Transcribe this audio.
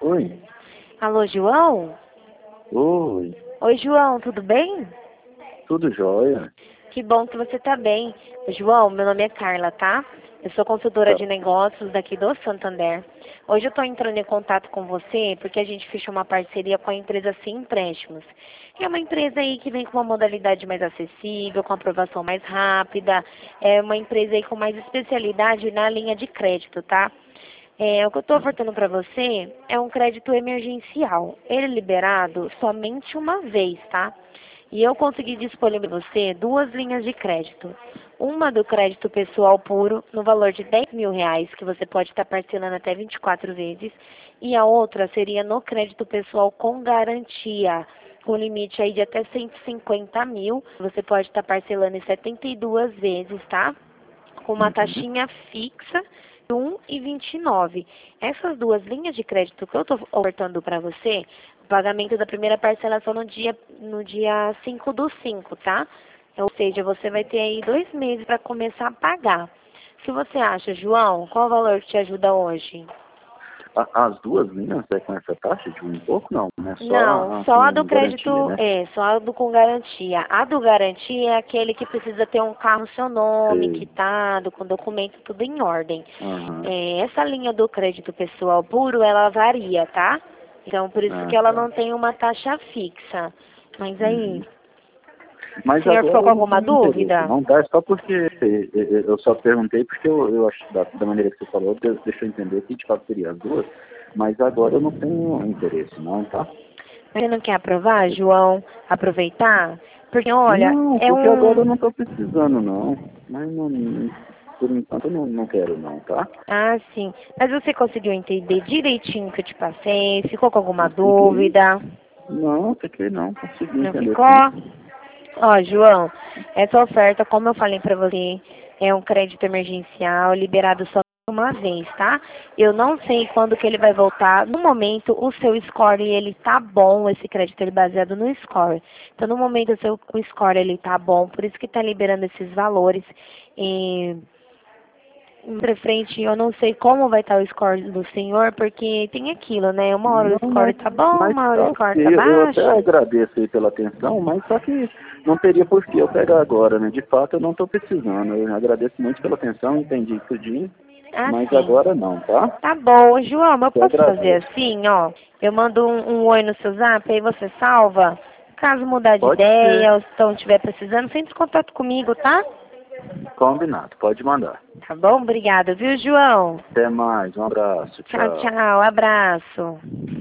Oi. Alô, João? Oi. Oi, João, tudo bem? Tudo jóia? Que bom que você tá bem. João, meu nome é Carla, tá? Eu sou consultora Tá. de negócios daqui do Santander. Hoje eu tô entrando em contato com você porque a gente fechou uma parceria com a empresa Sim Empréstimos. É uma empresa aí que vem com uma modalidade mais acessível, com aprovação mais rápida. É uma empresa aí com mais especialidade na linha de crédito, tá? O que eu estou ofertando para você é um crédito emergencial. Ele é liberado somente uma vez, tá? E eu consegui disponibilizar para você duas linhas de crédito. Uma do crédito pessoal puro, no valor de R$ 10.000, que você pode estar parcelando até 24 vezes. E a outra seria no crédito pessoal com garantia, com limite aí de até 150 mil. Você pode estar parcelando em 72 vezes, tá? Com uma Uhum. taxinha fixa de 1,29. Essas duas linhas de crédito que eu estou ofertando para você, o pagamento da primeira parcelação no dia 5/5, tá? Ou seja, você vai ter aí 2 meses para começar a pagar. O que você acha, João? Qual o valor que te ajuda hoje? As duas linhas é com essa taxa de um e pouco? Não, né? Só Não, a só a do com garantia, crédito, né? só a do com garantia. A do garantia é aquele que precisa ter um carro no seu nome, Sei. quitado, com documento tudo em ordem. Aham. Essa linha do crédito pessoal puro, ela varia, tá? Então, por isso Ah, que ela tá. não tem uma taxa fixa. Mas aí, Uhum. o Mas senhor ficou agora com eu não alguma tenho interesse, dúvida? não, tá? É só porque eu só perguntei porque eu acho que da maneira que você falou, deixou eu entender que de fato seria as duas, mas agora eu não tenho interesse, não, tá? Você não quer aprovar, João? Aproveitar? Porque, olha, Não, é porque agora eu um... não estou precisando, não. Mas por enquanto eu não quero, não, tá? Ah, sim. Mas você conseguiu entender direitinho o que eu te passei? Ficou com alguma Consegui. dúvida? Não, fiquei não. Consegui Não entender ficou? sim. Ó, João, essa oferta, como eu falei pra você, é um crédito emergencial liberado só uma vez, tá? Eu não sei quando que ele vai voltar. No momento, o seu score, ele tá bom, esse crédito ele é baseado no score. Então, no momento, o score, ele tá bom, por isso que tá liberando esses valores. E, pra frente, eu não sei como vai estar o score do senhor, porque tem aquilo, né? Uma hora o Não, score tá bom, mas uma hora o tá score tá ok. Eu até baixo. agradeço aí pela atenção, mas só que não teria por que eu pegar agora, né? De fato, eu não estou precisando. Eu agradeço muito pela atenção, entendi tudinho, mas Assim. agora não, tá? Tá bom, João, mas eu Eu posso fazer agradeço. assim, ó? Eu mando um oi no seu zap, aí você salva. Caso mudar de Pode ser. ideia ou se não estiver precisando, sempre em contato comigo, tá? Combinado, pode mandar. Tá bom? Obrigada, viu, João? Até mais, um abraço, Tchau, tchau. tchau. Abraço.